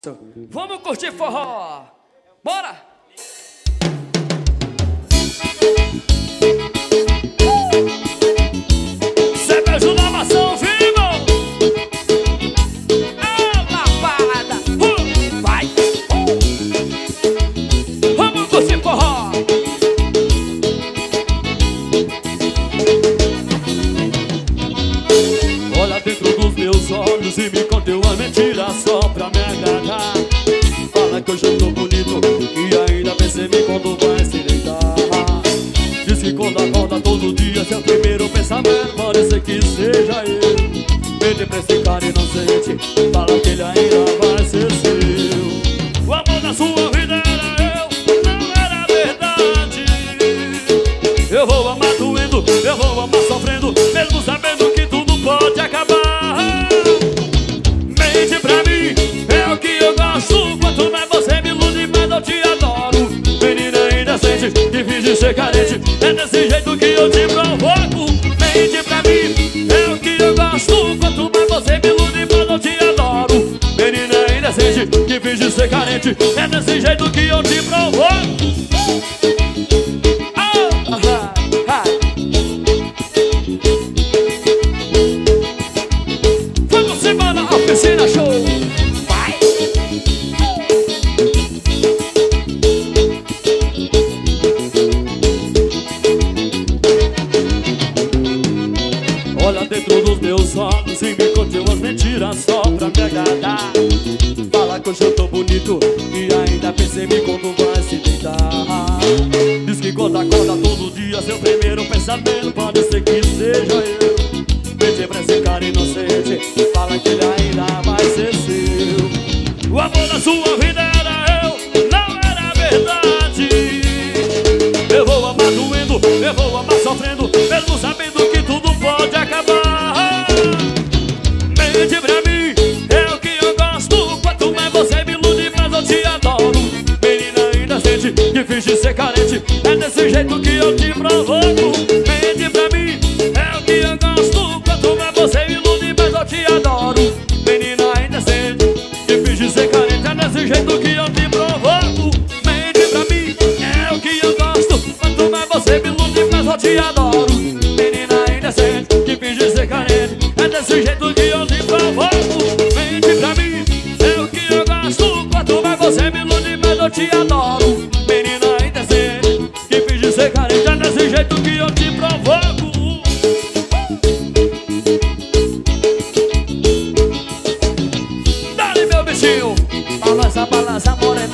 Vamos curtir forró! Bora! Cê beijo na maçã, vivo! Ah, lapada! Vai! Vamos curtir forró! Olha dentro dos meus olhos e me conta uma mentira só pra me agradar. Fala que eu já tô bonito e ainda pensa em mim quando vai se deitar. Diz que quando acorda todo dia seu primeiro pensamento pode ser que seja eu. Mente pra esse cara inocente, fala que ele ainda vai ser seu. O amor da sua vida era eu, não era verdade. Eu vou amar doendo, eu vou amar sofrendo, mesmo sabendo que tudo pode acabar. Mente pra mim, é o que eu gosto. Quanto mais você me ilude, mais eu te adoro. Menina indecente, que finge ser carente, é desse jeito que eu te provoco. Mente pra mim, é o que eu gosto. Quanto mais você me ilude, mais eu te adoro. Menina indecente, que finge ser carente, é desse jeito que eu te provoco. Oficina Show! Vai! Olha dentro dos meus olhos e me conte umas mentiras só pra me agradar. Fala que hoje eu tô bonito e ainda pensa em mim quando vai se deitar. Diz que quando acorda todo dia seu primeiro pensamento pode ser que seja eu. Mente pra esse cara inocente, fala que ele ainda vai ser seu. O amor da sua vida era eu, não era verdade. Eu vou amar doendo, eu vou amar sofrendo, mesmo sabendo que tudo pode acabar. Mente pra mim, é o que eu gosto. Quanto mais você me ilude, mais eu te adoro. Menina inocente, que finge ser carente, é desse jeito que eu te provoco. Mente pra mim, é o que eu gosto. Quanto mais você me ilude, mais eu te adoro. Menina indecente, que finge ser carente, é desse jeito que eu te provoco. Mente pra mim, é o que eu gosto. Quanto mais você me ilude, mais eu te adoro. Menina indecente, que finge ser carente, é desse jeito que eu te provoco. Mente pra mim, é o que eu gosto. Quanto mais você me ilude, mais eu te adoro. Menina indecente, que finge ser carente, é desse jeito que eu te provoco. Balança, balança, morena.